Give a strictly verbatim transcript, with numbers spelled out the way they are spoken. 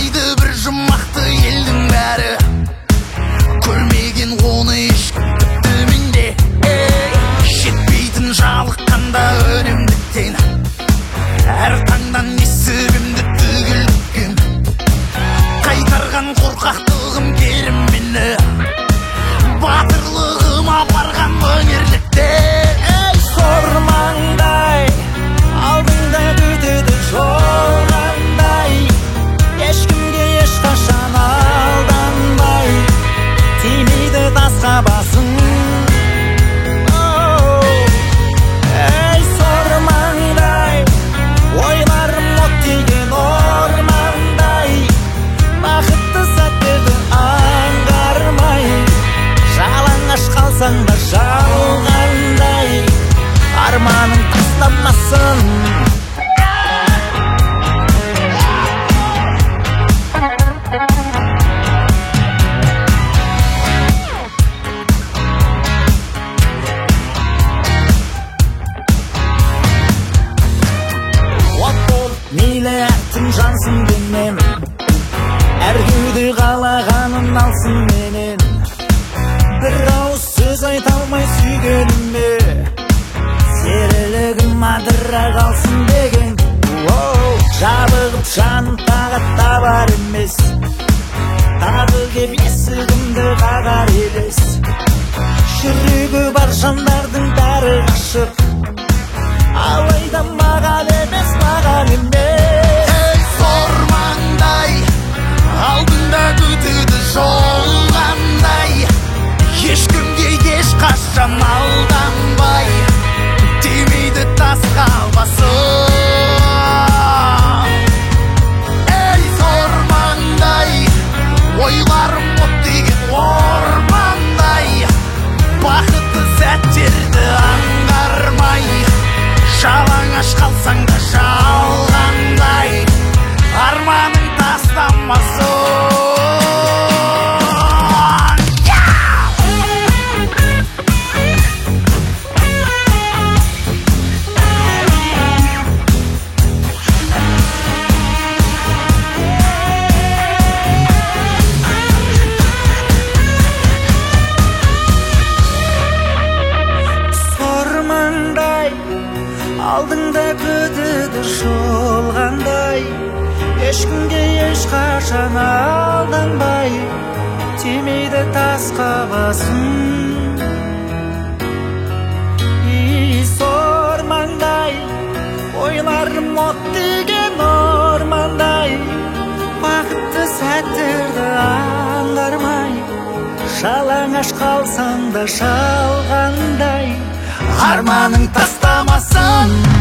айтпайды бір жұмақты елдің бәрі, көрмеген оны ешкім тіпті менде. Жетпейтін жалыққанда өнімдіктен, әр таңдан несібімді түгілдіккен, қайтарған қорқақтығым керім мені, батырлығым апарған өнерлікте. Ей сормаңдай, алдыңда күтеді жолғандай, ешкімге ешқашан алданбай, тимейді тасқа басың. Ей сормаңдай, ойларым оттеген ормандай, бақытты сәттерді аңғармай, жалаңаш қалсаң да жалғандай, арманың тастамасын. От болып мейлі әттің жансың демемін, әр кеуде қалағанын алсын менен. Бір ауыз сөз айта алмай сүйгеніме, серілігім адыра қалсын деген. Жабығып жаным тағатта бар емес, тағы кеп есігімді қағар елес. Жүрегі бар жандардың бәрі ғашық, алайда маған емес, маған емес. Ей сормаңдай, алдыңда күтеді жолғандай, ешкімге ешқашан алданбай, тимейді тасқа басың. Ей сормаңдай, ойларым оттеген ормандай, бақытты сәттерді аңғармай, жалаңаш қалсаң да жалғандай, арманың тастамасын. Алдыңда күтеді жолғандай, ешкімге ешқашан алданбай, тимейді тасқа басың. И сормаңдай, ойларым оттеген ормандай, бақытты сәттерді аңғармай, жалаңаш қалсаң да жалғандай, арманың тастамасын.